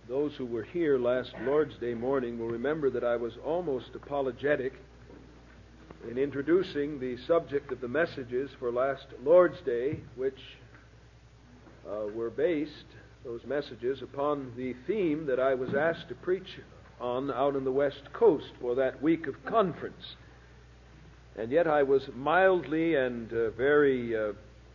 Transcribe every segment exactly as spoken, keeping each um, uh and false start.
Those who were here last Lord's Day morning will remember that I was almost apologetic in introducing the subject of the messages for last Lord's Day, which uh, were based, those messages, upon the theme that I was asked to preach on out on the West Coast for that week of conference. And yet I was mildly and uh, very uh,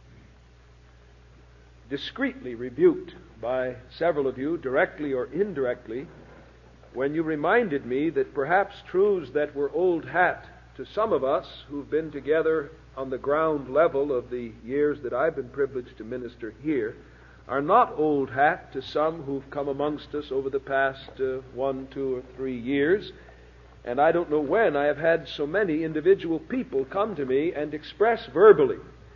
discreetly rebuked by several of you, directly or indirectly, when you reminded me that perhaps truths that were old hat to some of us who've been together on the ground level of the years that I've been privileged to minister here are not old hat to some who've come amongst us over the past uh, one, two, or three years. And I don't know when I have had so many individual people come to me and express verbally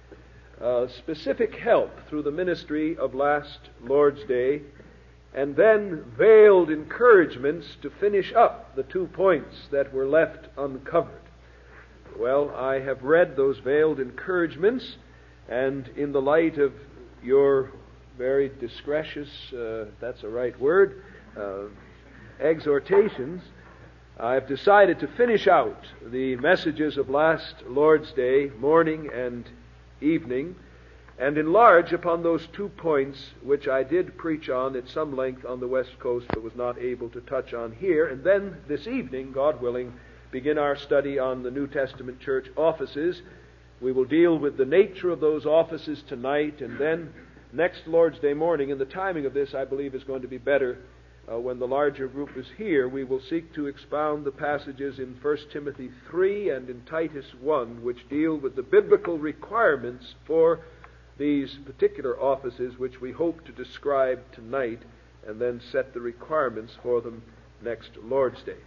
Uh, specific help through the ministry of last Lord's Day, and then veiled encouragements to finish up the two points that were left uncovered. Well, I have read those veiled encouragements, and in the light of your very discretion, uh, that's a right word, uh, exhortations, I've decided to finish out the messages of last Lord's Day, morning and evening, and enlarge upon those two points which I did preach on at some length on the West Coast but was not able to touch on here. And then this evening, God willing, begin our study on the New Testament church offices. We will deal with the nature of those offices tonight, and then next Lord's Day morning, and the timing of this I believe is going to be better uh, when the larger group is here, we will seek to expound the passages in First Timothy three and in Titus one, which deal with the biblical requirements for these particular offices, which we hope to describe tonight, and then set the requirements for them next Lord's Day.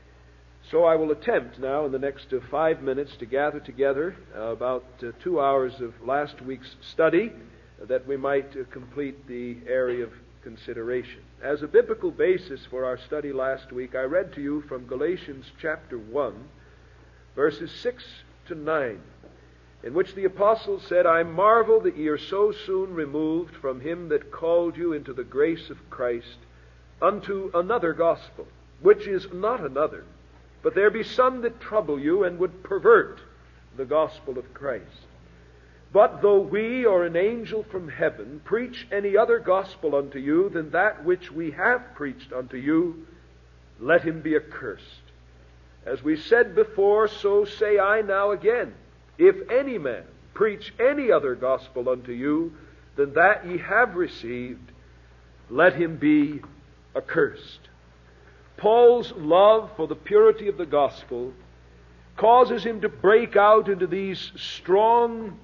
So I will attempt now in the next uh, five minutes to gather together uh, about uh, two hours of last week's study uh, that we might uh, complete the area of consideration. As a biblical basis for our study last week, I read to you from Galatians chapter one, verses six to nine, in which the apostle said, I marvel that ye are so soon removed from him that called you into the grace of Christ unto another gospel, which is not another, but there be some that trouble you and would pervert the gospel of Christ. But though we or an angel from heaven preach any other gospel unto you than that which we have preached unto you, let him be accursed. As we said before, so say I now again, if any man preach any other gospel unto you than that ye have received, let him be accursed. Paul's love for the purity of the gospel causes him to break out into these strong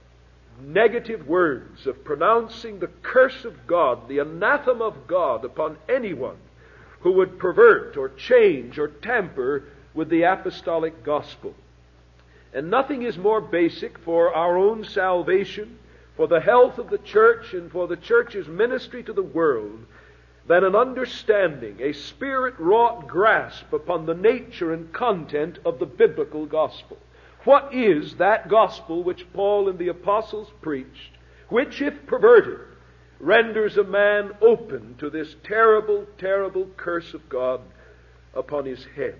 negative words of pronouncing the curse of God, the anathema of God upon anyone who would pervert or change or tamper with the apostolic gospel. And nothing is more basic for our own salvation, for the health of the church, and for the church's ministry to the world than an understanding, a spirit-wrought grasp upon the nature and content of the biblical gospel. What is that gospel which Paul and the apostles preached, which, if perverted, renders a man open to this terrible, terrible curse of God upon his head?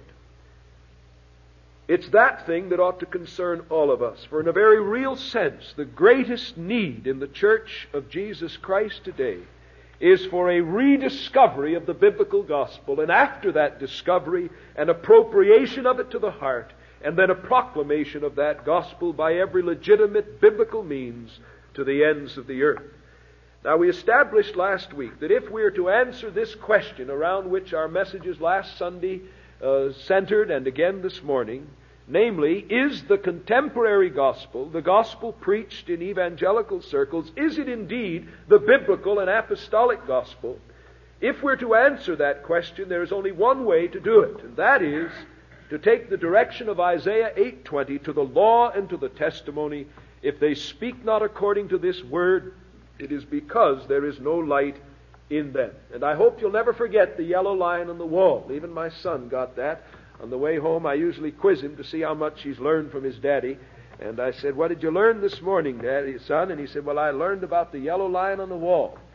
It's that thing that ought to concern all of us, for in a very real sense, the greatest need in the church of Jesus Christ today is for a rediscovery of the biblical gospel, and after that discovery, an appropriation of it to the heart, and then a proclamation of that gospel by every legitimate biblical means to the ends of the earth. Now, we established last week that if we are to answer this question around which our messages last Sunday uh, centered, and again this morning, namely, is the contemporary gospel, the gospel preached in evangelical circles, is it indeed the biblical and apostolic gospel? If we're to answer that question, there is only one way to do it, and that is to take the direction of Isaiah eight twenty, to the law and to the testimony. If they speak not according to this word, it is because there is no light in them. And I hope you'll never forget the yellow line on the wall. Even my son got that. On the way home, I usually quiz him to see how much he's learned from his daddy. And I said, what did you learn this morning, Daddy, son? And he said, well, I learned about the yellow line on the wall.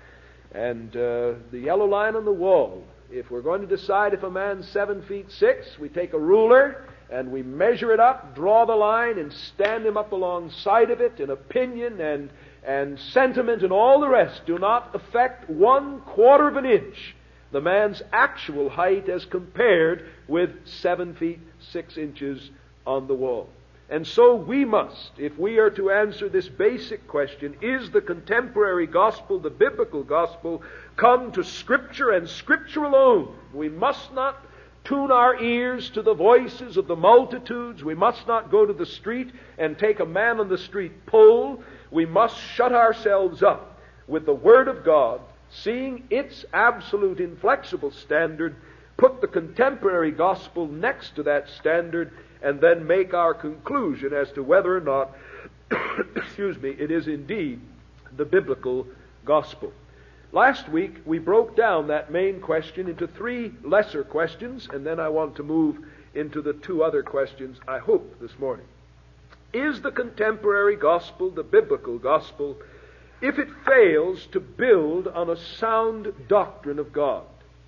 And uh, the yellow line on the wall, if we're going to decide if a man's seven feet six, we take a ruler and we measure it up, draw the line, and stand him up alongside of it, and opinion and, and sentiment and all the rest do not affect one quarter of an inch the man's actual height as compared with seven feet six inches on the wall. And so we must, if we are to answer this basic question, is the contemporary gospel, the biblical gospel, come to Scripture and Scripture alone? We must not tune our ears to the voices of the multitudes. We must not go to the street and take a man on the street poll. We must shut ourselves up with the Word of God, seeing its absolute inflexible standard, put the contemporary gospel next to that standard, and then make our conclusion as to whether or not, excuse me, it is indeed the biblical gospel. Last week, we broke down that main question into three lesser questions, and then I want to move into the two other questions, I hope, this morning. Is the contemporary gospel the biblical gospel if it fails to build on a sound doctrine of God?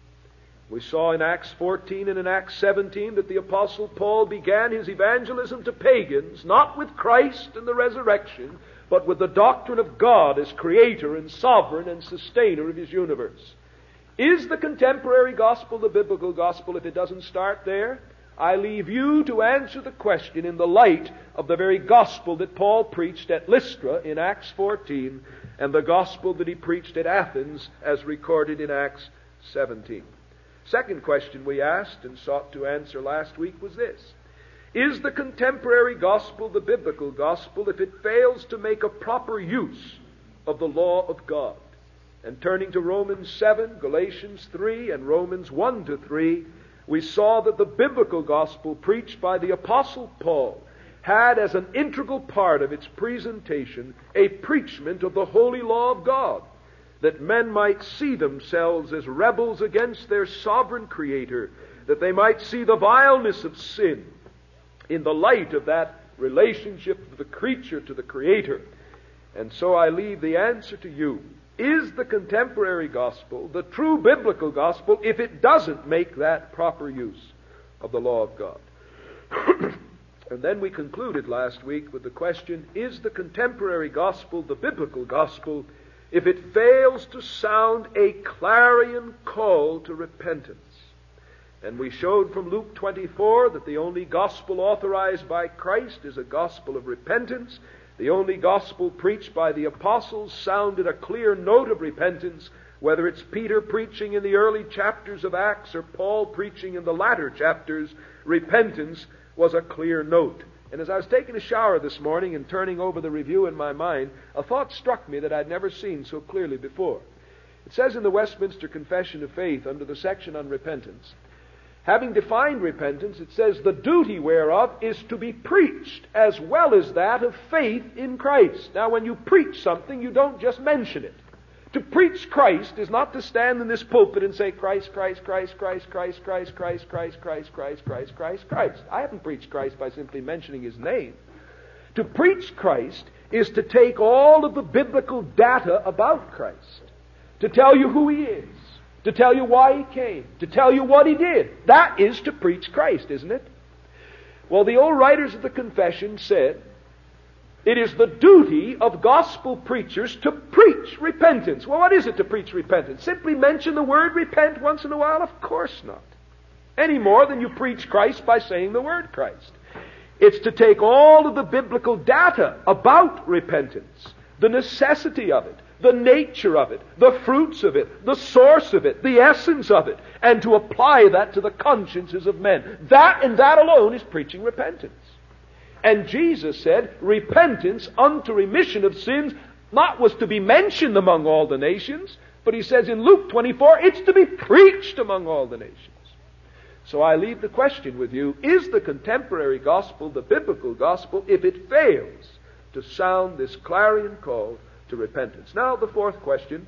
We saw in Acts fourteen and in Acts seventeen that the Apostle Paul began his evangelism to pagans, not with Christ and the resurrection, but with the doctrine of God as creator and sovereign and sustainer of his universe. Is the contemporary gospel the biblical gospel if it doesn't start there? I leave you to answer the question in the light of the very gospel that Paul preached at Lystra in Acts fourteen and the gospel that he preached at Athens as recorded in Acts seventeen. Second question we asked and sought to answer last week was this: is the contemporary gospel the biblical gospel if it fails to make a proper use of the law of God? And turning to Romans seven, Galatians three, and Romans one to three, we saw that the biblical gospel preached by the Apostle Paul had as an integral part of its presentation a preachment of the holy law of God, that men might see themselves as rebels against their sovereign Creator, that they might see the vileness of sin in the light of that relationship of the creature to the Creator. And so I leave the answer to you. Is the contemporary gospel the true biblical gospel if it doesn't make that proper use of the law of God? And then we concluded last week with the question, is the contemporary gospel the biblical gospel if it fails to sound a clarion call to repentance? And we showed from Luke twenty-four that the only gospel authorized by Christ is a gospel of repentance. The only gospel preached by the apostles sounded a clear note of repentance, whether it's Peter preaching in the early chapters of Acts or Paul preaching in the latter chapters. Repentance was a clear note. And as I was taking a shower this morning and turning over the review in my mind, a thought struck me that I'd never seen so clearly before. It says in the Westminster Confession of Faith, under the section on repentance, having defined repentance, it says, the duty whereof is to be preached as well as that of faith in Christ. Now, when you preach something, you don't just mention it. To preach Christ is not to stand in this pulpit and say, Christ, Christ, Christ, Christ, Christ, Christ, Christ, Christ, Christ, Christ, Christ, Christ, Christ. I haven't preached Christ by simply mentioning His name. To preach Christ is to take all of the biblical data about Christ, to tell you who He is, to tell you why He came, to tell you what He did. That is to preach Christ, isn't it? Well, the old writers of the Confession said, it is the duty of gospel preachers to preach repentance. Well, what is it to preach repentance? Simply mention the word repent once in a while? Of course not. Any more than you preach Christ by saying the word Christ. It's to take all of the biblical data about repentance, the necessity of it, the nature of it, the fruits of it, the source of it, the essence of it, and to apply that to the consciences of men. That and that alone is preaching repentance. And Jesus said, repentance unto remission of sins not was to be mentioned among all the nations, but He says in Luke twenty-four, it's to be preached among all the nations. So I leave the question with you, is the contemporary gospel the biblical gospel if it fails to sound this clarion call to repentance? Now, the fourth question,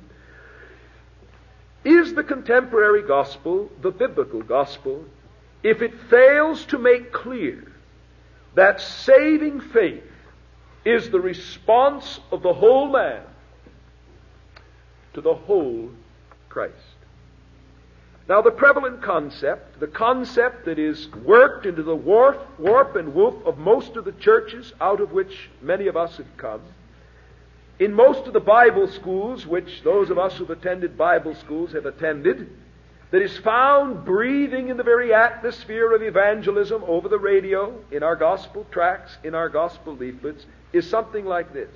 is the contemporary gospel the biblical gospel if it fails to make clear that saving faith is the response of the whole man to the whole Christ. Now, the prevalent concept, the concept that is worked into the warp, warp and woof of most of the churches out of which many of us have come, in most of the Bible schools, which those of us who've attended Bible schools have attended, that is found breathing in the very atmosphere of evangelism over the radio, in our gospel tracts, in our gospel leaflets, is something like this.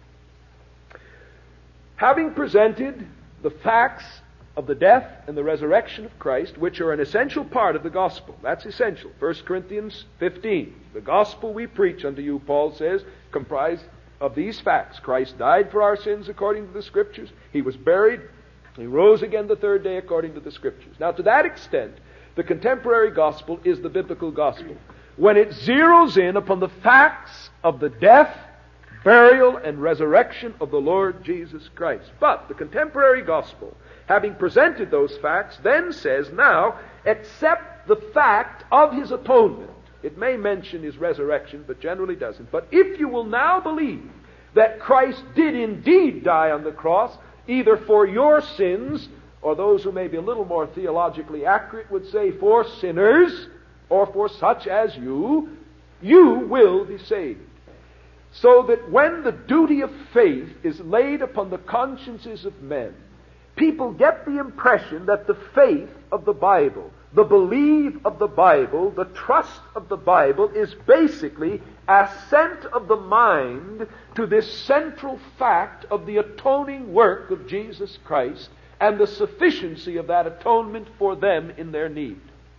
Having presented the facts of the death and the resurrection of Christ, which are an essential part of the gospel. That's essential. First Corinthians fifteen. The gospel we preach unto you, Paul says, comprised of these facts. Christ died for our sins according to the Scriptures. He was buried. He rose again the third day according to the Scriptures. Now, to that extent, the contemporary gospel is the biblical gospel. When it zeroes in upon the facts of the death, burial, and resurrection of the Lord Jesus Christ. But the contemporary gospel, having presented those facts, then says, now, accept the fact of His atonement. It may mention His resurrection, but generally doesn't. But if you will now believe that Christ did indeed die on the cross, either for your sins, or those who may be a little more theologically accurate would say for sinners, or for such as you, you will be saved. So that when the duty of faith is laid upon the consciences of men, people get the impression that the faith of the Bible, the belief of the Bible, the trust of the Bible is basically assent of the mind to this central fact of the atoning work of Jesus Christ and the sufficiency of that atonement for them in their need.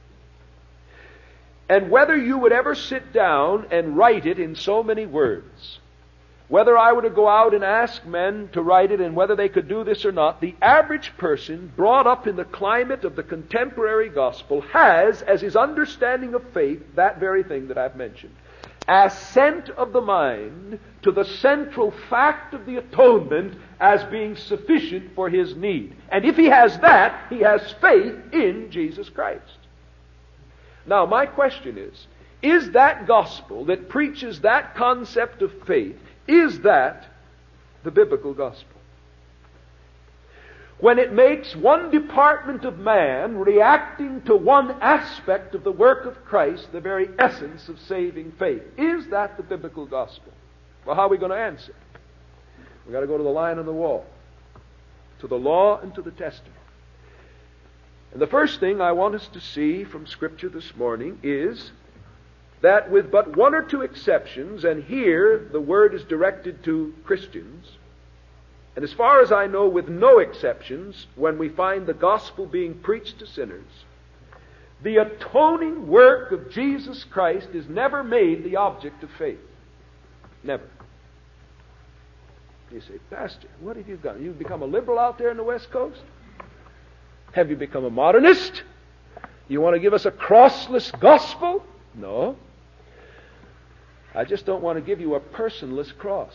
And whether you would ever sit down and write it in so many words, whether I were to go out and ask men to write it and whether they could do this or not, the average person brought up in the climate of the contemporary gospel has, as his understanding of faith, that very thing that I've mentioned. Assent of the mind to the central fact of the atonement as being sufficient for his need. And if he has that, he has faith in Jesus Christ. Now, my question is, is that gospel that preaches that concept of faith, is that the biblical gospel? When it makes one department of man reacting to one aspect of the work of Christ, the very essence of saving faith, is that the biblical gospel? Well, how are we going to answer? We've got to go to the line on the wall, to the law and to the testament. And the first thing I want us to see from Scripture this morning is that with but one or two exceptions, and here the word is directed to Christians, and as far as I know with no exceptions, when we find the gospel being preached to sinners, the atoning work of Jesus Christ is never made the object of faith. Never. You say, Pastor, what have you done? You've become a liberal out there in the West Coast? Have you become a modernist? You want to give us a crossless gospel? No. I just don't want to give you a personless cross.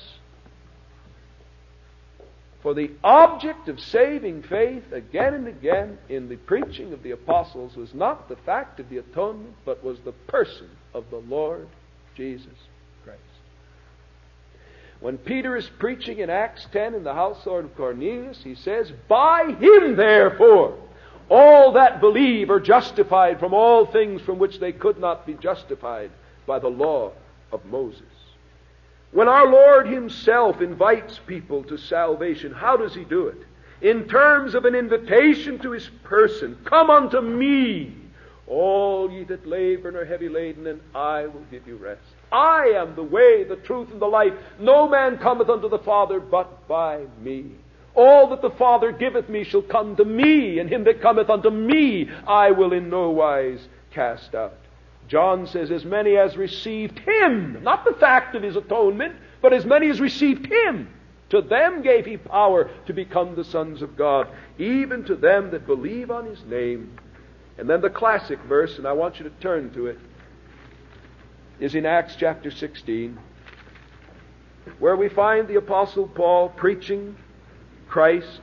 For the object of saving faith again and again in the preaching of the apostles was not the fact of the atonement, but was the person of the Lord Jesus Christ. When Peter is preaching in Acts ten in the household of Cornelius, he says, by him therefore all that believe are justified from all things from which they could not be justified by the law of Moses. When our Lord Himself invites people to salvation, how does He do it? In terms of an invitation to His person. Come unto me, all ye that labor and are heavy laden, and I will give you rest. I am the way, the truth, and the life. No man cometh unto the Father but by me. All that the Father giveth me shall come to me, and him that cometh unto me I will in no wise cast out. John says, as many as received Him, not the fact of His atonement, but as many as received Him, to them gave He power to become the sons of God, even to them that believe on His name. And then the classic verse, and I want you to turn to it, is in Acts chapter sixteen, where we find the Apostle Paul preaching Christ,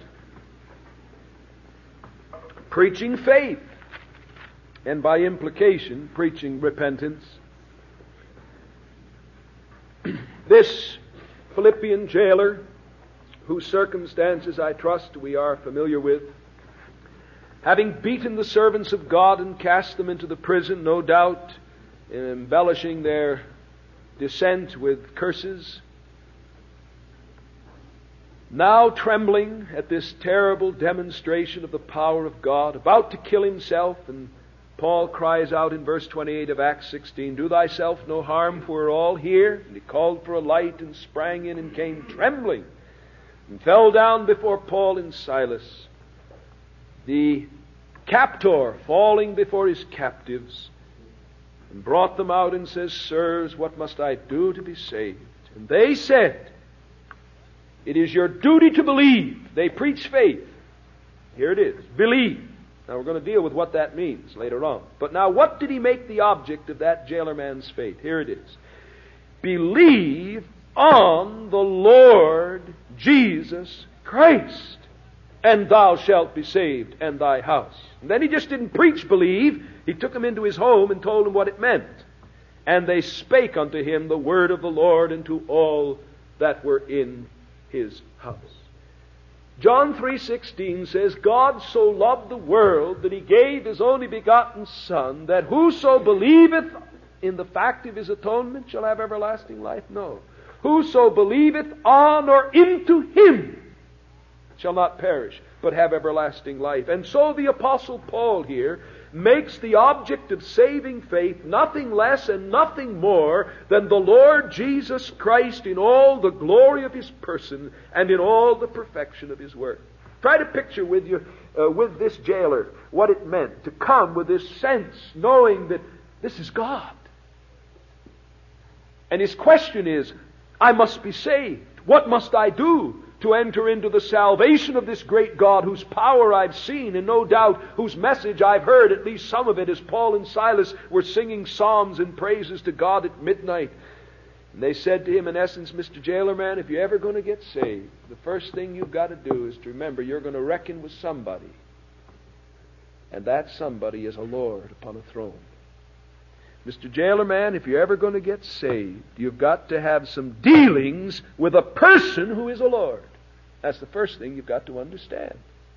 preaching faith, and by implication, preaching repentance. This Philippian jailer, whose circumstances I trust we are familiar with, having beaten the servants of God and cast them into the prison, no doubt embellishing their descent with curses, now trembling at this terrible demonstration of the power of God, about to kill himself, and Paul cries out in verse twenty-eight of Acts sixteen, "Do thyself no harm, for we're all here." And he called for a light and sprang in and came trembling and fell down before Paul and Silas. The captor falling before his captives, and brought them out and says, "Sirs, what must I do to be saved?" And they said, "It is your duty to believe." They preach faith. Here it is. Believe. Now we're going to deal with what that means later on. But now what did he make the object of that jailer man's faith? Here it is. Believe on the Lord Jesus Christ, and thou shalt be saved, and thy house. And then he just didn't preach believe. He took him into his home and told him what it meant. And they spake unto him the word of the Lord, and to all that were in his house. John three sixteen says, "God so loved the world that he gave his only begotten Son, that whoso believeth in the fact of his atonement shall have everlasting life." No. "Whoso believeth on or into him shall not perish, but have everlasting life." And so the Apostle Paul here makes the object of saving faith nothing less and nothing more than the Lord Jesus Christ in all the glory of his person and in all the perfection of his work. Try to picture with you, uh, with this jailer, what it meant to come with this sense, knowing that this is God. And his question is, I must be saved. What must I do to enter into the salvation of this great God whose power I've seen, and no doubt whose message I've heard, at least some of it, as Paul and Silas were singing psalms and praises to God at midnight. And they said to him, in essence, "Mister Jailer Man, if you're ever going to get saved, the first thing you've got to do is to remember you're going to reckon with somebody. And that somebody is a Lord upon a throne. Mister Jailer Man, if you're ever going to get saved, you've got to have some dealings with a person who is a Lord." That's the first thing you've got to understand.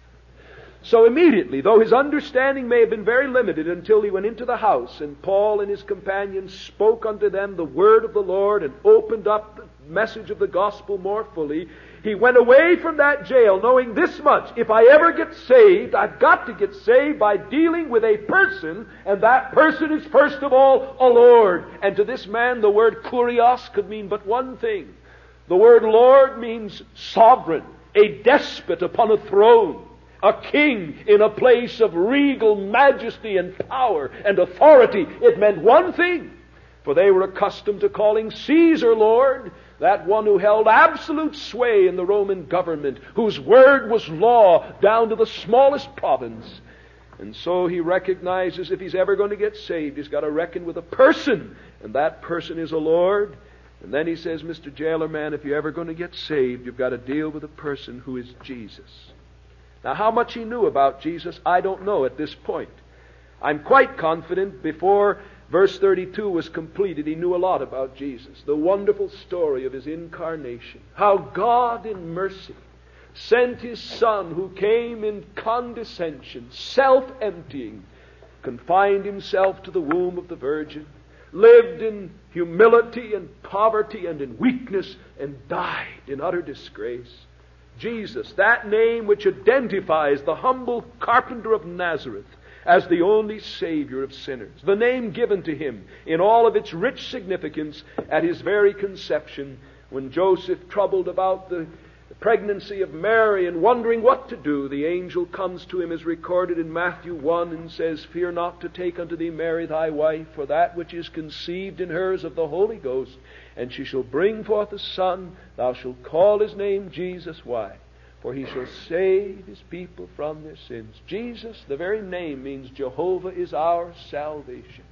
So immediately, though his understanding may have been very limited until he went into the house, and Paul and his companions spoke unto them the word of the Lord and opened up the message of the gospel more fully, he went away from that jail knowing this much: if I ever get saved, I've got to get saved by dealing with a person, and that person is first of all a Lord. And to this man, the word kurios could mean but one thing. The word Lord means sovereign, a despot upon a throne, a king in a place of regal majesty and power and authority. It meant one thing, for they were accustomed to calling Caesar Lord, that one who held absolute sway in the Roman government, whose word was law down to the smallest province. And so he recognizes if he's ever going to get saved, he's got to reckon with a person, and that person is a Lord. And then he says, "Mister Jailer Man, if you're ever going to get saved, you've got to deal with a person who is Jesus." Now, how much he knew about Jesus, I don't know at this point. I'm quite confident before verse thirty-two was completed, he knew a lot about Jesus. The wonderful story of his incarnation. How God in mercy sent his Son, who came in condescension, self-emptying, confined himself to the womb of the Virgin, lived in humility and poverty and in weakness, and died in utter disgrace. Jesus, that name which identifies the humble carpenter of Nazareth as the only Savior of sinners. The name given to him in all of its rich significance at his very conception, when Joseph, troubled about the pregnancy of Mary and wondering what to do, the angel comes to him as recorded in Matthew one and says, "Fear not to take unto thee Mary thy wife, for that which is conceived in her is of the Holy Ghost, and she shall bring forth a son, thou shalt call his name Jesus." Why? "For he shall save his people from their sins." Jesus, the very name, means Jehovah is our salvation.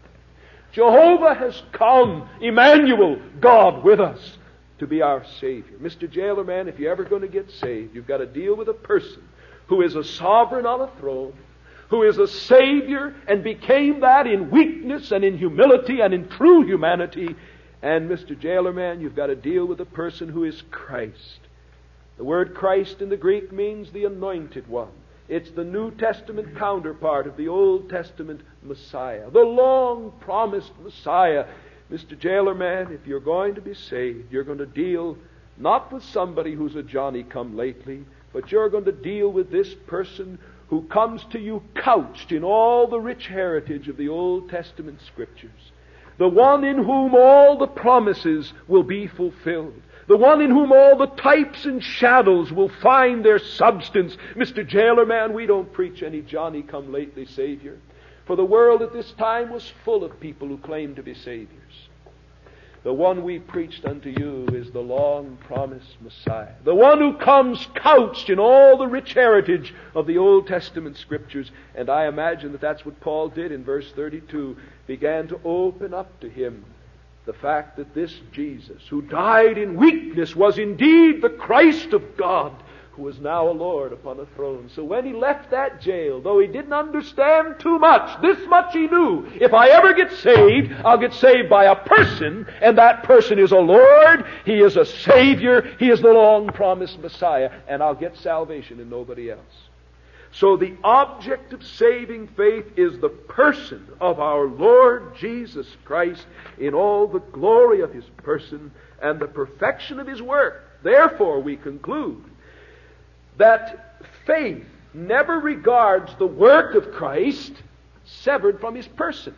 Jehovah has come, Emmanuel, God with us, to be our Savior. Mister Jailer Man, if you're ever going to get saved, you've got to deal with a person who is a sovereign on a throne, who is a Savior and became that in weakness and in humility and in true humanity. And Mister Jailer Man, you've got to deal with a person who is Christ. The word Christ in the Greek means the anointed one. It's the New Testament counterpart of the Old Testament Messiah, the long-promised Messiah. Mister Jailer man, if you're going to be saved, you're going to deal not with somebody who's a Johnny-come-lately, but you're going to deal with this person who comes to you couched in all the rich heritage of the Old Testament Scriptures. The one in whom all the promises will be fulfilled. The one in whom all the types and shadows will find their substance. Mister Jailer man, we don't preach any Johnny-come-lately Savior. For the world at this time was full of people who claimed to be Saviors. The one we preached unto you is the long-promised Messiah. The one who comes couched in all the rich heritage of the Old Testament Scriptures. And I imagine that that's what Paul did in verse thirty-two. Began to open up to him the fact that this Jesus, who died in weakness, was indeed the Christ of God, who is now a Lord upon a throne. So when he left that jail, though he didn't understand too much, this much he knew: if I ever get saved, I'll get saved by a person, and that person is a Lord, he is a Savior, he is the long-promised Messiah, and I'll get salvation and nobody else. So the object of saving faith is the person of our Lord Jesus Christ in all the glory of His person and the perfection of His work. Therefore, we conclude that faith never regards the work of Christ severed from His person.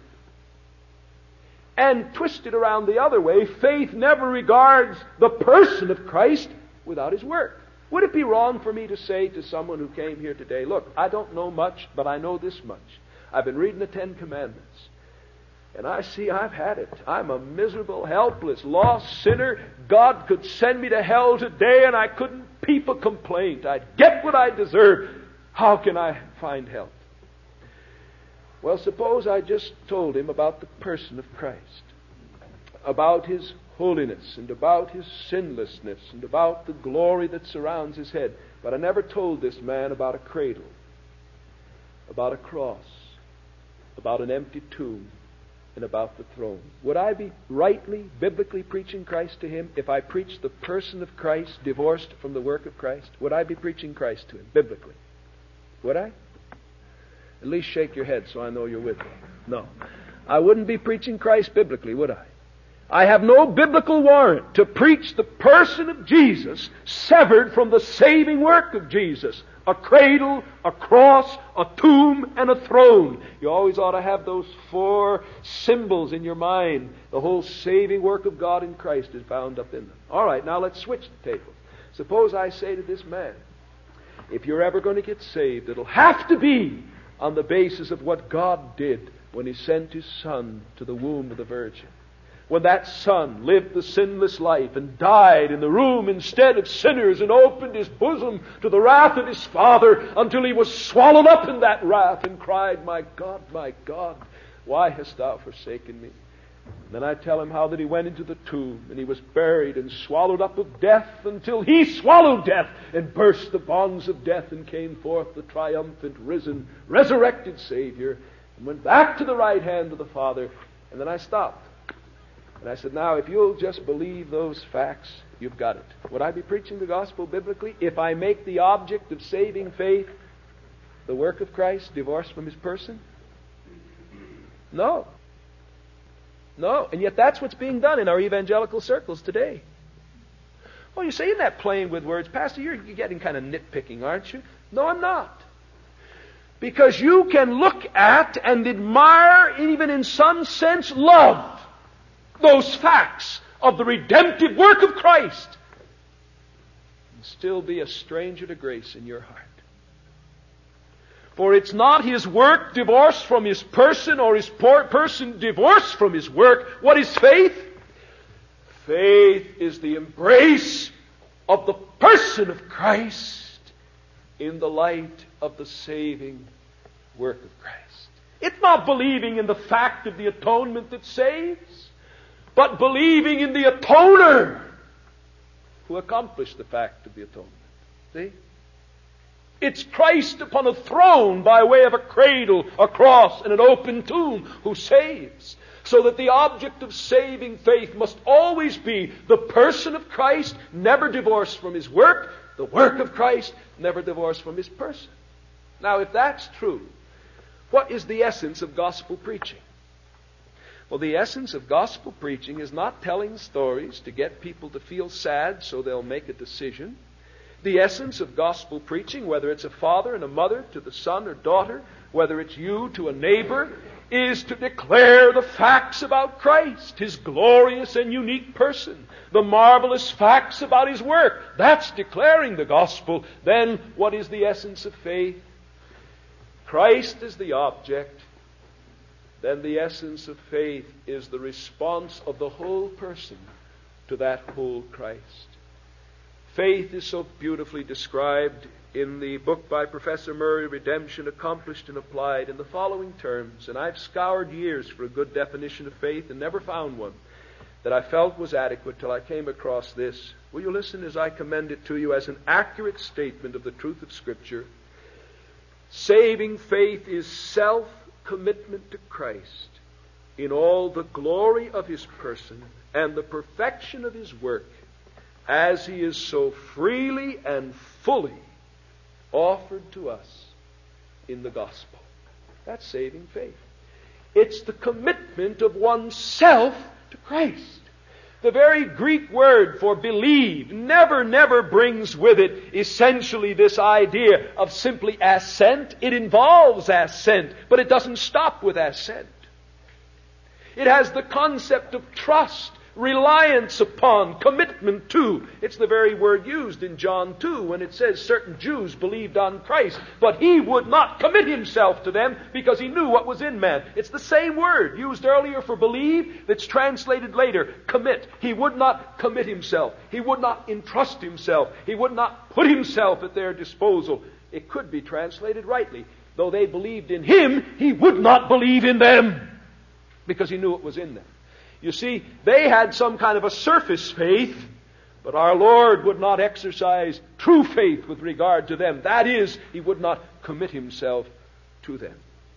And twisted around the other way, faith never regards the person of Christ without His work. Would it be wrong for me to say to someone who came here today, look, I don't know much, but I know this much. I've been reading the Ten Commandments, and I see I've had it. I'm a miserable, helpless, lost sinner. God could send me to hell today, and I couldn't peep a complaint. I'd get what I deserve. How can I find help? Well, suppose I just told him about the person of Christ, about His holiness, and about His sinlessness, and about the glory that surrounds His head. But I never told this man about a cradle, about a cross, about an empty tomb, and about the throne. Would I be rightly, biblically preaching Christ to him if I preached the person of Christ divorced from the work of Christ? Would I be preaching Christ to him, biblically? Would I? At least shake your head so I know you're with me. No. I wouldn't be preaching Christ biblically, would I? I have no biblical warrant to preach the person of Jesus severed from the saving work of Jesus. A cradle, a cross, a tomb, and a throne. You always ought to have those four symbols in your mind. The whole saving work of God in Christ is bound up in them. All right, now let's switch the tables. Suppose I say to this man, if you're ever going to get saved, it'll have to be on the basis of what God did when He sent His Son to the womb of the Virgin. When that Son lived the sinless life and died in the room instead of sinners and opened His bosom to the wrath of His Father until He was swallowed up in that wrath and cried, my God, my God, why hast Thou forsaken me? And then I tell him how that He went into the tomb and He was buried and swallowed up of death until He swallowed death and burst the bonds of death and came forth the triumphant, risen, resurrected Savior and went back to the right hand of the Father. And then I stopped. And I said, now, if you'll just believe those facts, you've got it. Would I be preaching the gospel biblically if I make the object of saving faith the work of Christ divorced from His person? No. No. And yet that's what's being done in our evangelical circles today. Oh, you say, isn't that playing with words? Pastor, you're getting kind of nitpicking, aren't you? No, I'm not. Because you can look at and admire, even in some sense, love those facts of the redemptive work of Christ and still be a stranger to grace in your heart. For it's not His work divorced from His person or His person divorced from His work. What is faith? Faith is the embrace of the person of Christ in the light of the saving work of Christ. It's not believing in the fact of the atonement that saves, but believing in the atoner who accomplished the fact of the atonement. See? It's Christ upon a throne by way of a cradle, a cross, and an open tomb who saves. So that the object of saving faith must always be the person of Christ, never divorced from His work, the work of Christ, never divorced from His person. Now, if that's true, what is the essence of gospel preaching? Well, the essence of gospel preaching is not telling stories to get people to feel sad so they'll make a decision. The essence of gospel preaching, whether it's a father and a mother to the son or daughter, whether it's you to a neighbor, is to declare the facts about Christ, His glorious and unique person, the marvelous facts about His work. That's declaring the gospel. Then what is the essence of faith? Christ is the object. Then the essence of faith is the response of the whole person to that whole Christ. Faith is so beautifully described in the book by Professor Murray, Redemption Accomplished and Applied, in the following terms. And I've scoured years for a good definition of faith and never found one that I felt was adequate till I came across this. Will you listen as I commend it to you as an accurate statement of the truth of Scripture? Saving faith is self-commitment to Christ in all the glory of His person and the perfection of His work, as He is so freely and fully offered to us in the gospel. That's saving faith. It's the commitment of oneself to Christ. The very Greek word for believe never, never brings with it essentially this idea of simply assent. It involves assent, but it doesn't stop with assent. It has the concept of trust, reliance upon, commitment to. It's the very word used in John two when it says certain Jews believed on Christ, but He would not commit Himself to them because He knew what was in man. It's the same word used earlier for believe that's translated later, commit. He would not commit Himself. He would not entrust Himself. He would not put Himself at their disposal. It could be translated rightly. Though they believed in Him, He would not believe in them because He knew what was in them. You see, they had some kind of a surface faith, but our Lord would not exercise true faith with regard to them. That is, He would not commit Himself to them.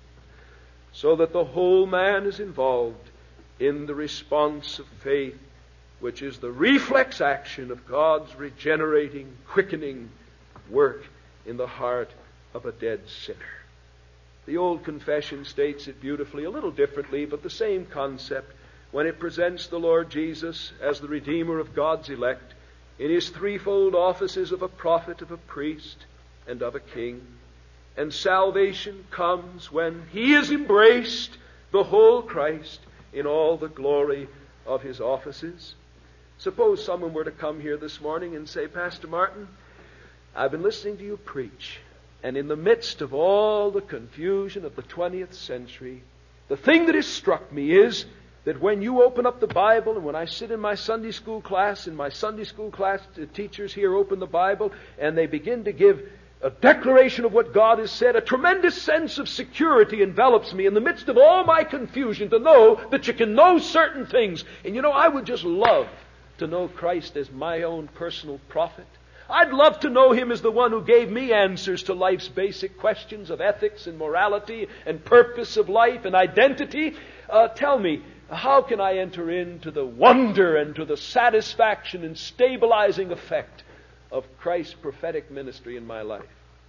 So that the whole man is involved in the response of faith, which is the reflex action of God's regenerating, quickening work in the heart of a dead sinner. The old confession states it beautifully, a little differently, but the same concept, when it presents the Lord Jesus as the Redeemer of God's elect in His threefold offices of a prophet, of a priest, and of a king. And salvation comes when He is embraced, the whole Christ, in all the glory of His offices. Suppose someone were to come here this morning and say, Pastor Martin, I've been listening to you preach, and in the midst of all the confusion of the twentieth century, the thing that has struck me is that when you open up the Bible, and when I sit in my Sunday school class, and my Sunday school class teachers here open the Bible, and they begin to give a declaration of what God has said, a tremendous sense of security envelops me in the midst of all my confusion to know that you can know certain things. And you know, I would just love to know Christ as my own personal prophet. I'd love to know Him as the one who gave me answers to life's basic questions of ethics and morality and purpose of life and identity. Uh, tell me, how can I enter into the wonder and to the satisfaction and stabilizing effect of Christ's prophetic ministry in my life?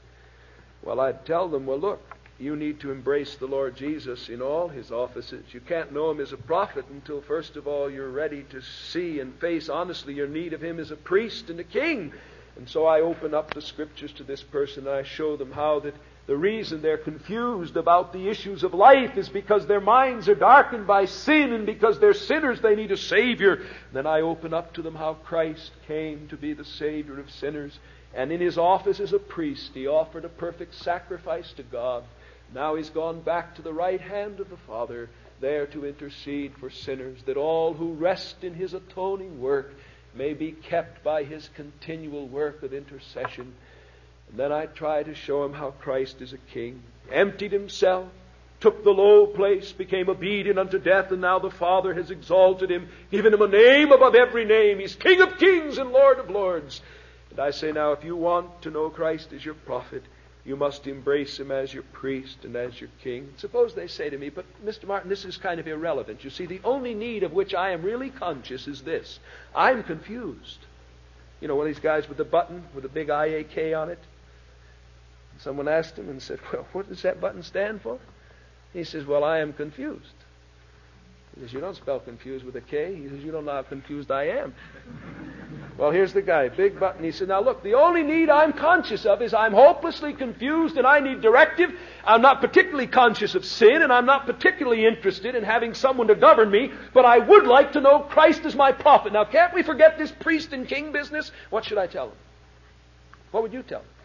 Well, I'd tell them, well, look, you need to embrace the Lord Jesus in all His offices. You can't know Him as a prophet until, first of all, you're ready to see and face honestly your need of Him as a priest and a king. And so I open up the Scriptures to this person, and I show them how that the reason they're confused about the issues of life is because their minds are darkened by sin, and because they're sinners they need a Savior. Then I open up to them how Christ came to be the Savior of sinners. And in His office as a priest, He offered a perfect sacrifice to God. Now He's gone back to the right hand of the Father, there to intercede for sinners, that all who rest in His atoning work may be kept by His continual work of intercession. And then I try to show him how Christ is a king, emptied Himself, took the low place, became obedient unto death, and now the Father has exalted Him, given Him a name above every name. He's King of kings and Lord of lords. And I say, now, if you want to know Christ as your prophet, you must embrace Him as your priest and as your king. Suppose they say to me, but Mister Martin, this is kind of irrelevant. You see, the only need of which I am really conscious is this. I'm confused. You know, one of these guys with the button with a big I A K on it? Someone asked him and said, well, what does that button stand for? He says, well, I am confused. He says, you don't spell confused with a K. He says, you don't know how confused I am. Well, here's the guy, big button. He said, now look, the only need I'm conscious of is I'm hopelessly confused and I need directive. I'm not particularly conscious of sin and I'm not particularly interested in having someone to govern me, but I would like to know Christ as my prophet. Now, can't we forget this priest and king business? What should I tell him? What would you tell him?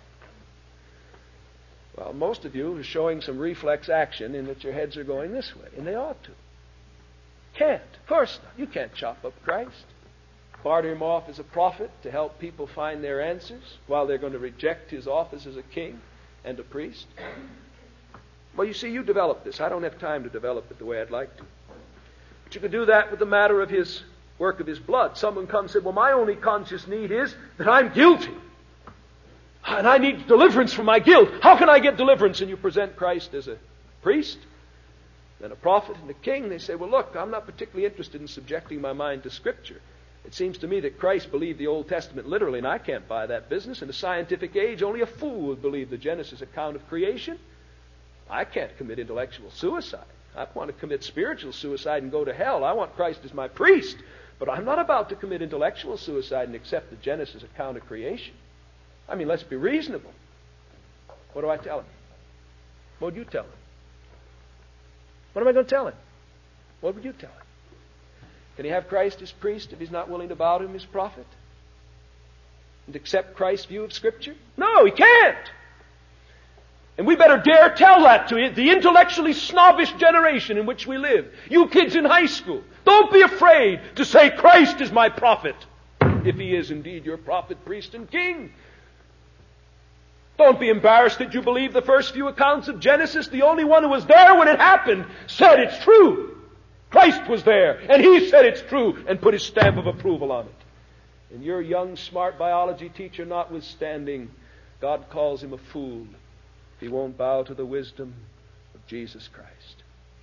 Well, most of you are showing some reflex action in that your heads are going this way, and they ought to. Can't. Of course not. You can't chop up Christ. Barter him off as a prophet to help people find their answers while they're going to reject his office as a king and a priest. Well, you see, you develop this. I don't have time to develop it the way I'd like to. But you could do that with the matter of his work of his blood. Someone comes and said, well, my only conscious need is that I'm guilty. And I need deliverance from my guilt. How can I get deliverance? And you present Christ as a priest, then a prophet and a king. They say, well, look, I'm not particularly interested in subjecting my mind to Scripture. It seems to me that Christ believed the Old Testament literally, and I can't buy that business. In the scientific age, only a fool would believe the Genesis account of creation. I can't commit intellectual suicide. I want to commit spiritual suicide and go to hell. I want Christ as my priest. But I'm not about to commit intellectual suicide and accept the Genesis account of creation. I mean, let's be reasonable. What do I tell him? What would you tell him? What am I going to tell him? What would you tell him? Can he have Christ as priest if he's not willing to bow to him as prophet? And accept Christ's view of Scripture? No, he can't. And we better dare tell that to the intellectually snobbish generation in which we live. You kids in high school, don't be afraid to say Christ is my prophet, if he is indeed your prophet, priest, and king. Don't be embarrassed that you believe the first few accounts of Genesis. The only one who was there when it happened said it's true. Christ was there, and he said it's true, and put his stamp of approval on it. And your young, smart biology teacher notwithstanding, God calls him a fool if he won't bow to the wisdom of Jesus Christ.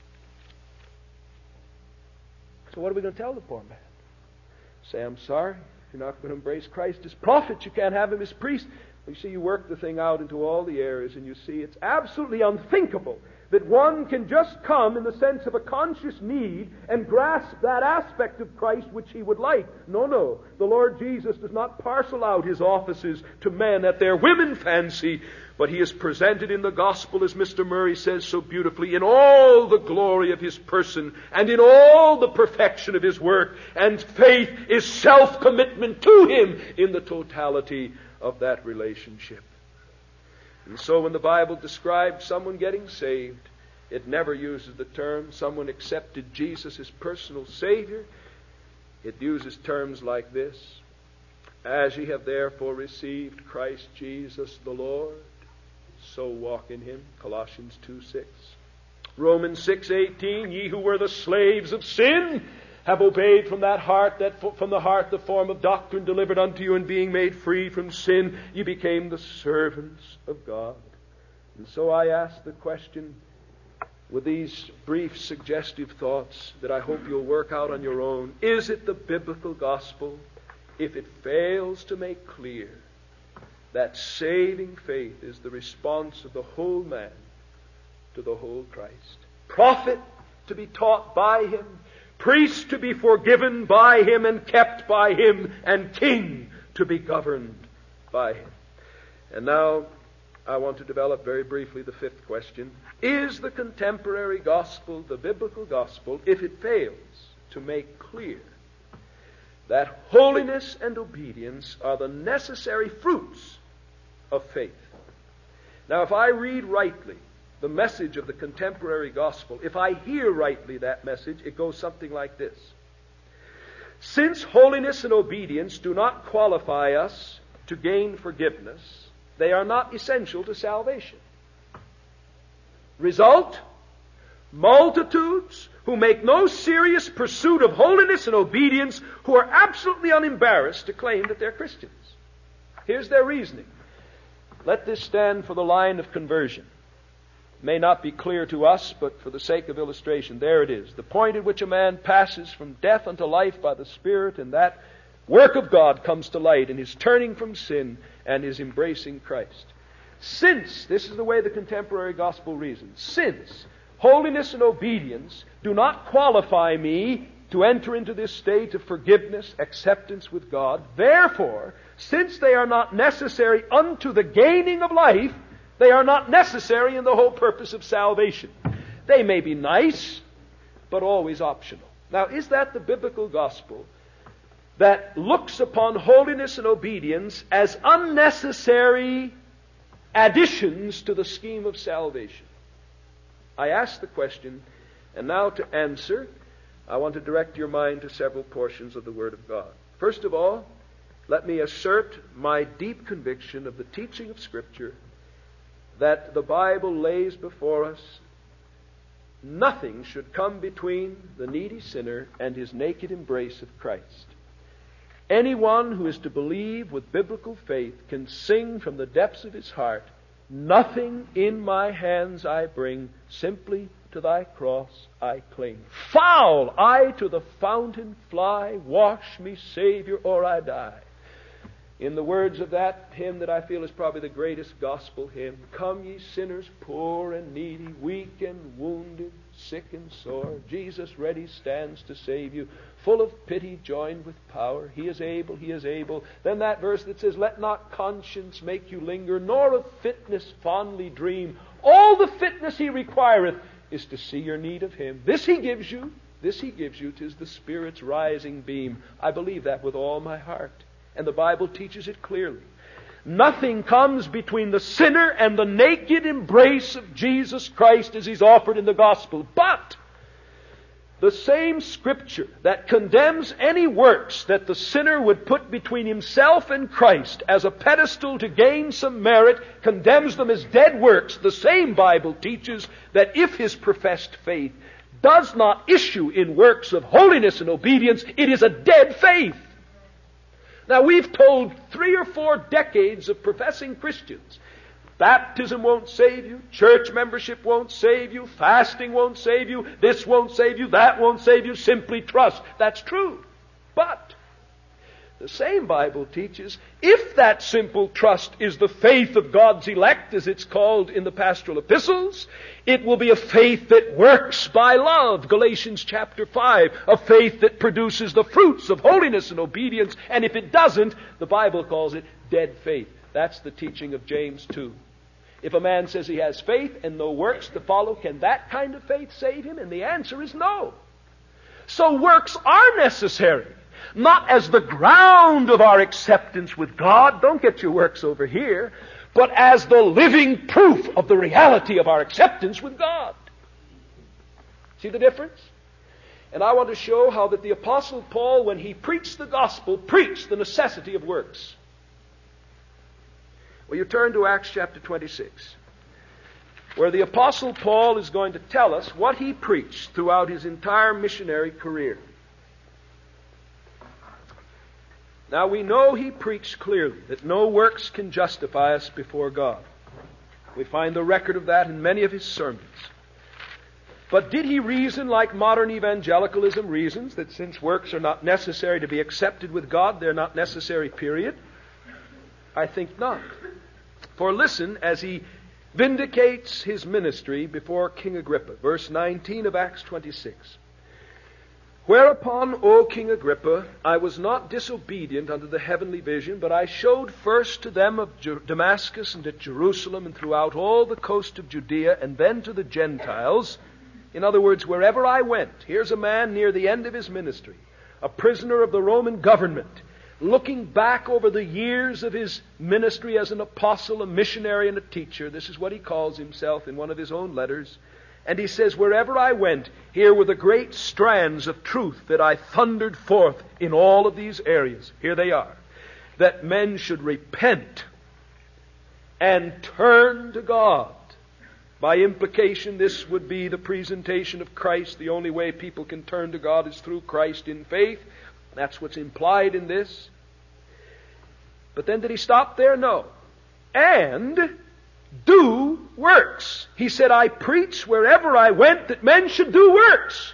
So what are we going to tell the poor man? Say, I'm sorry, if you're not going to embrace Christ as prophet, you can't have him as priest. You see, you work the thing out into all the areas, and you see it's absolutely unthinkable that one can just come in the sense of a conscious need and grasp that aspect of Christ which he would like. No, no. The Lord Jesus does not parcel out his offices to men at their women fancy, but he is presented in the gospel, as Mister Murray says so beautifully, in all the glory of his person and in all the perfection of his work. And faith is self-commitment to him in the totality of that relationship. And so when the Bible describes someone getting saved, it never uses the term someone accepted Jesus as personal Savior. It uses terms like this: as ye have therefore received Christ Jesus the Lord, so walk in him. Colossians two six. Romans six eighteen, ye who were the slaves of sin have obeyed from that heart, that from the heart the form of doctrine delivered unto you, and being made free from sin, you became the servants of God. And so I ask the question with these brief suggestive thoughts that I hope you'll work out on your own. Is it the biblical gospel if it fails to make clear that saving faith is the response of the whole man to the whole Christ? Prophet to be taught by him, priest to be forgiven by him and kept by him, and king to be governed by him. And now I want to develop very briefly the fifth question. Is the contemporary gospel the biblical gospel if it fails to make clear that holiness and obedience are the necessary fruits of faith? Now, if I read rightly the message of the contemporary gospel, if I hear rightly that message, it goes something like this: since holiness and obedience do not qualify us to gain forgiveness, they are not essential to salvation. Result: multitudes who make no serious pursuit of holiness and obedience, who are absolutely unembarrassed to claim that they're Christians. Here's their reasoning. Let this stand for the line of conversion. May not be clear to us, but for the sake of illustration, there it is. The point at which a man passes from death unto life by the Spirit, and that work of God comes to light in his turning from sin and his embracing Christ. Since, this is the way the contemporary gospel reasons, since holiness and obedience do not qualify me to enter into this state of forgiveness, acceptance with God, therefore, since they are not necessary unto the gaining of life, they are not necessary in the whole purpose of salvation. They may be nice, but always optional. Now, is that the biblical gospel that looks upon holiness and obedience as unnecessary additions to the scheme of salvation? I ask the question, and now to answer, I want to direct your mind to several portions of the Word of God. First of all, let me assert my deep conviction of the teaching of Scripture that the Bible lays before us. Nothing should come between the needy sinner and his naked embrace of Christ. Anyone who is to believe with biblical faith can sing from the depths of his heart, "Nothing in my hands I bring, simply to thy cross I cling. Foul I to the fountain fly, wash me, Savior, or I die." In the words of that hymn that I feel is probably the greatest gospel hymn, "Come ye sinners, poor and needy, weak and wounded, sick and sore. Jesus ready stands to save you, full of pity joined with power. He is able, He is able." Then that verse that says, "Let not conscience make you linger, nor of fitness fondly dream. All the fitness He requireth is to see your need of Him. This He gives you, this He gives you, 'tis the Spirit's rising beam." I believe that with all my heart. And the Bible teaches it clearly. Nothing comes between the sinner and the naked embrace of Jesus Christ as He's offered in the gospel. But the same Scripture that condemns any works that the sinner would put between himself and Christ as a pedestal to gain some merit, condemns them as dead works. The same Bible teaches that if his professed faith does not issue in works of holiness and obedience, it is a dead faith. Now, we've told three or four decades of professing Christians, baptism won't save you, church membership won't save you, fasting won't save you, this won't save you, that won't save you, simply trust. That's true. But the same Bible teaches, if that simple trust is the faith of God's elect, as it's called in the pastoral epistles, it will be a faith that works by love, Galatians chapter five, a faith that produces the fruits of holiness and obedience, and if it doesn't, the Bible calls it dead faith. That's the teaching of James two. If a man says he has faith and no works to follow, can that kind of faith save him? And the answer is no. So works are necessary. Not as the ground of our acceptance with God, don't get your works over here, but as the living proof of the reality of our acceptance with God. See the difference? And I want to show how that the Apostle Paul, when he preached the gospel, preached the necessity of works. Well, you turn to Acts chapter twenty-six, where the Apostle Paul is going to tell us what he preached throughout his entire missionary career. Now, we know he preached clearly that no works can justify us before God. We find the record of that in many of his sermons. But did he reason like modern evangelicalism reasons, that since works are not necessary to be accepted with God, they're not necessary, period? I think not. For listen as he vindicates his ministry before King Agrippa. Verse nineteen of Acts twenty-six. "Whereupon, O King Agrippa, I was not disobedient unto the heavenly vision, but I showed first to them of Damascus and at Jerusalem and throughout all the coast of Judea, and then to the Gentiles." In other words, wherever I went. Here's a man near the end of his ministry, a prisoner of the Roman government, looking back over the years of his ministry as an apostle, a missionary, and a teacher. This is what he calls himself in one of his own letters. And he says, "Wherever I went, here were the great strands of truth that I thundered forth in all of these areas." Here they are. "That men should repent and turn to God." By implication, this would be the presentation of Christ. The only way people can turn to God is through Christ in faith. That's what's implied in this. But then did he stop there? No. "And do works." He said, "I preach wherever I went that men should do works.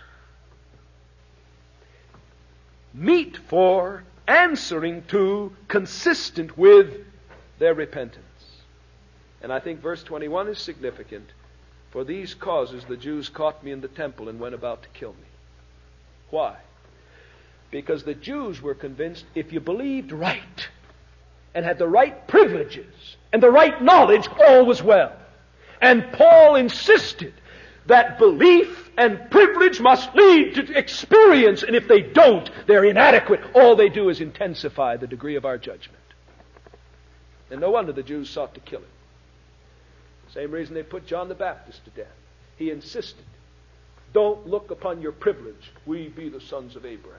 Meet for, answering to, consistent with their repentance." And I think verse twenty-one is significant. For these causes the Jews caught me in the temple and went about to kill me. Why? Because the Jews were convinced if you believed right and had the right privileges and the right knowledge, all was well. And Paul insisted that belief and privilege must lead to experience, and if they don't, they're inadequate. All they do is intensify the degree of our judgment. And no wonder the Jews sought to kill him. Same reason they put John the Baptist to death. He insisted, don't look upon your privilege. We be the sons of Abraham.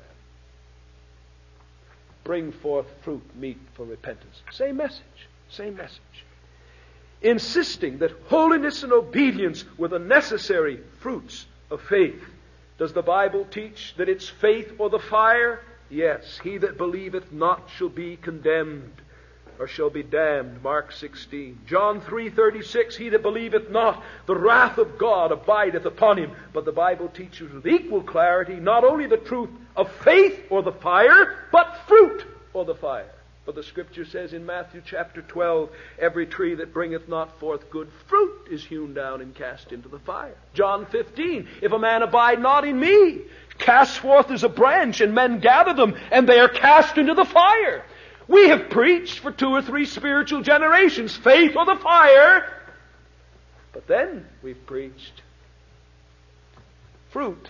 Bring forth fruit meet for repentance. Same message. Same message. Insisting that holiness and obedience were the necessary fruits of faith. Does the Bible teach that it's faith or the fire? Yes. He that believeth not shall be condemned, or shall be damned. Mark sixteen. John three thirty-six. He that believeth not, the wrath of God abideth upon him. But the Bible teaches with equal clarity not only the truth of faith or the fire, but fruit or the fire. For the Scripture says in Matthew chapter twelve, every tree that bringeth not forth good fruit is hewn down and cast into the fire. John fifteen, if a man abide not in me, cast forth as a branch, and men gather them, and they are cast into the fire. We have preached for two or three spiritual generations, faith or the fire. But then we've preached fruit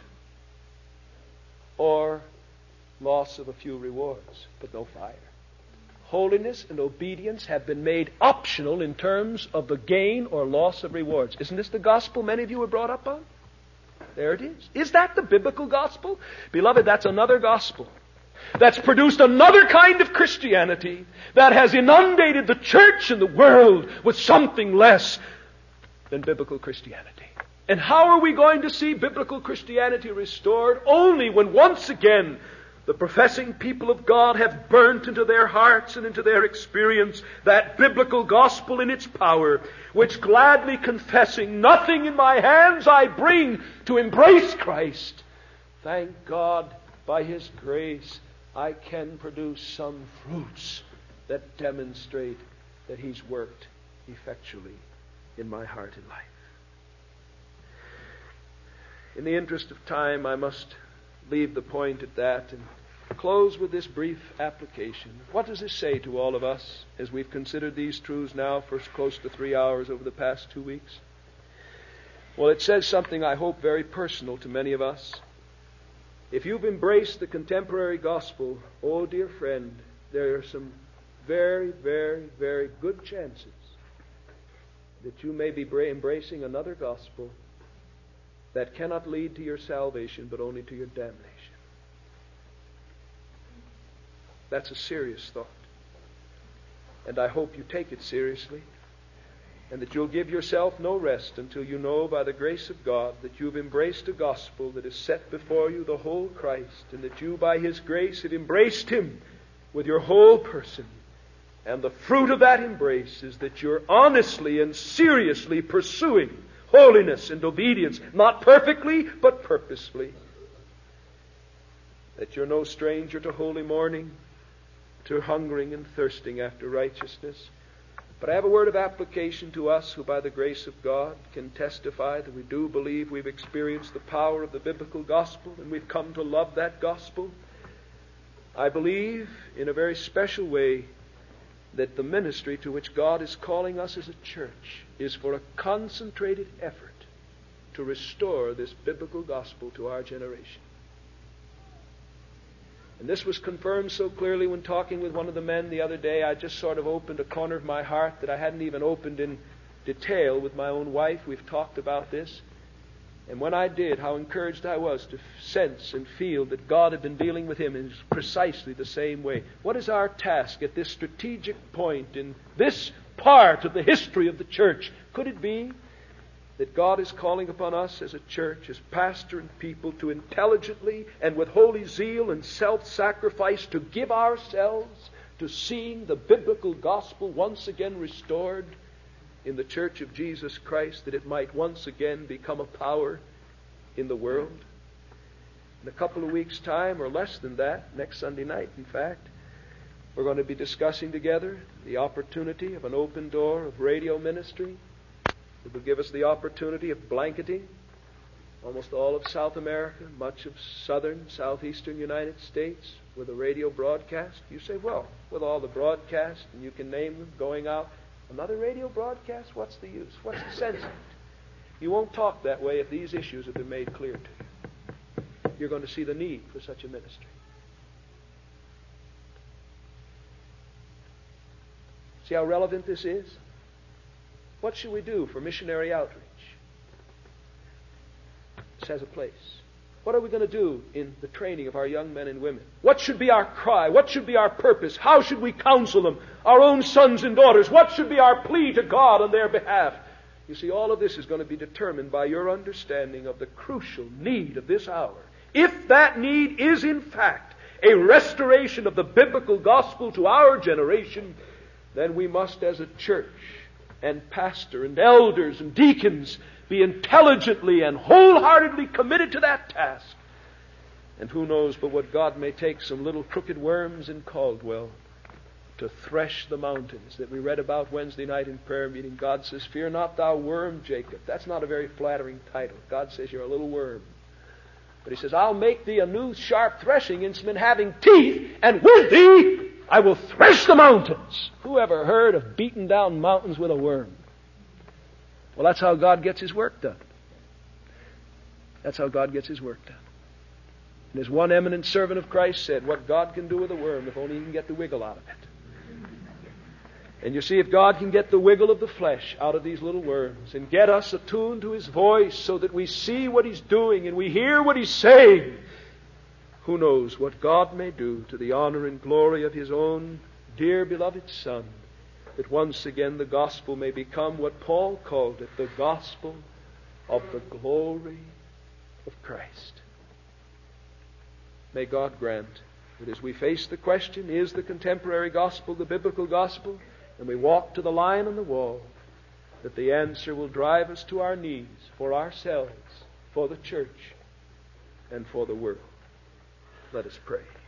or loss of a few rewards, but no fire. Holiness and obedience have been made optional in terms of the gain or loss of rewards. Isn't this the gospel many of you were brought up on? There it is. Is that the biblical gospel? Beloved, that's another gospel. That's produced another kind of Christianity that has inundated the church and the world with something less than biblical Christianity. And how are we going to see biblical Christianity restored? Only when once again the professing people of God have burnt into their hearts and into their experience that biblical gospel in its power, which gladly confessing, nothing in my hands I bring to embrace Christ. Thank God, by His grace, I can produce some fruits that demonstrate that He's worked effectually in my heart and life. In the interest of time, I must leave the point at that and close with this brief application. What does this say to all of us as we've considered these truths now for close to three hours over the past two weeks? Well, it says something, I hope, very personal to many of us. If you've embraced the contemporary gospel, oh dear friend, there are some very, very, very good chances that you may be embracing another gospel that cannot lead to your salvation, but only to your damnation. That's a serious thought. And I hope you take it seriously, and that you'll give yourself no rest until you know by the grace of God that you've embraced a gospel that has set before you the whole Christ, and that you by His grace have embraced Him with your whole person. And the fruit of that embrace is that you're honestly and seriously pursuing holiness and obedience, not perfectly, but purposefully. That you're no stranger to holy mourning, to hungering and thirsting after righteousness. But I have a word of application to us who by the grace of God can testify that we do believe we've experienced the power of the biblical gospel and we've come to love that gospel. I believe in a very special way that the ministry to which God is calling us as a church is for a concentrated effort to restore this biblical gospel to our generation. And this was confirmed so clearly when talking with one of the men the other day. I just sort of opened a corner of my heart that I hadn't even opened in detail with my own wife. We've talked about this. And when I did, how encouraged I was to sense and feel that God had been dealing with him in precisely the same way. What is our task at this strategic point in this part of the history of the church? Could it be that God is calling upon us as a church, as pastor and people, to intelligently and with holy zeal and self-sacrifice to give ourselves to seeing the biblical gospel once again restored in the church of Jesus Christ, that it might once again become a power in the world? In a couple of weeks' time, or less than that, next Sunday night, in fact, We're going to be discussing together the opportunity of an open door of radio ministry. It will give us the opportunity of blanketing almost all of South America, much of southern, southeastern United States with a radio broadcast. You say, well, with all the broadcasts, and you can name them, going out, another radio broadcast? What's the use? What's the sense of it? You won't talk that way if these issues have been made clear to you. You're going to see the need for such a ministry. See how relevant this is? What should we do for missionary outreach? This has a place. What are we going to do in the training of our young men and women? What should be our cry? What should be our purpose? How should we counsel them? Our own sons and daughters. What should be our plea to God on their behalf? You see, all of this is going to be determined by your understanding of the crucial need of this hour. If that need is in fact a restoration of the biblical gospel to our generation, then we must, as a church and pastor and elders and deacons, be intelligently and wholeheartedly committed to that task. And who knows but what God may take some little crooked worms in Caldwell to thresh the mountains that we read about Wednesday night in prayer meeting. God says, "Fear not thou worm, Jacob." That's not a very flattering title. God says you're a little worm. But He says, "I'll make thee a new sharp threshing instrument having teeth, and with thee I will thresh the mountains." Who ever heard of beating down mountains with a worm? Well, that's how God gets His work done. That's how God gets His work done. And as one eminent servant of Christ said, what God can do with a worm, if only He can get the wiggle out of it. And you see, if God can get the wiggle of the flesh out of these little worms and get us attuned to His voice so that we see what He's doing and we hear what He's saying, who knows what God may do to the honor and glory of His own dear beloved Son, that once again the gospel may become what Paul called it, the gospel of the glory of Christ. May God grant that as we face the question, is the contemporary gospel the biblical gospel, and we walk to the line on the wall, that the answer will drive us to our knees for ourselves, for the church, and for the world. Let us pray.